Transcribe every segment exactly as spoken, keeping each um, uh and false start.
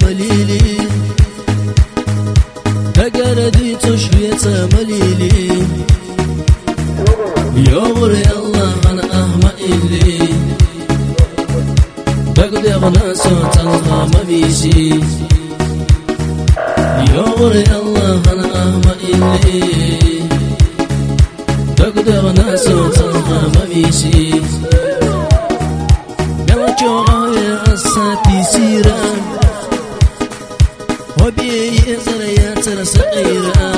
مليلي تقردي تشوية مليلي يغر الله أنا أهما إلي بقدي أغنى صوت الغام بيشي يغر الله أنا أهما إلي بقدي أغنى صوت الغام بيشي بلا جوغاية أساتي سيرا وبي زريات صغيرة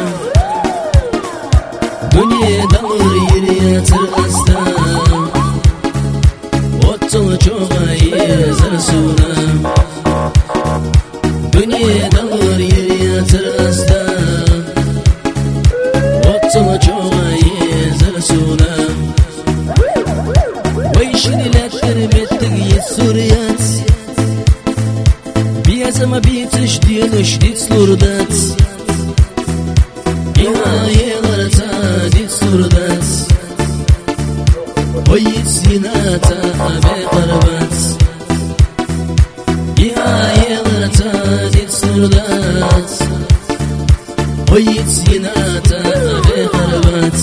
دنيا دور يريات الأسلام وطل جوغاية زرسونا دنيا دور يريات الأسلام وطل جوغاية زرسونا ويشني لا ترمت تقيت سوريات بيزما بيتش ديال شديد سلوردات بنهاية غرتا سلوردات ويت سيناتا أبي قربات بنهاية غرتا سلوردات ويت سيناتا أبي قربات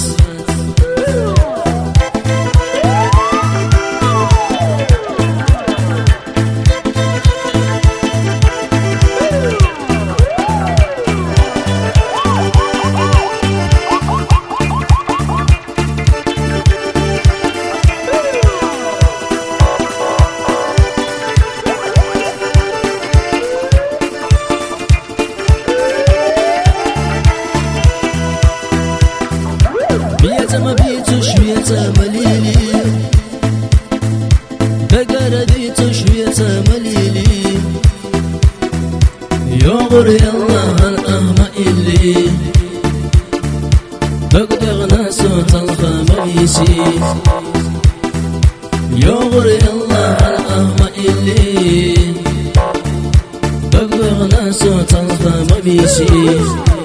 ما بيتو شوية مليلي بقرديتو شوية مليلي يغر الله الأهما إلي بقدغنا صوت الخميسي يغر الله الأهما إلي بقدغنا صوت الخميسي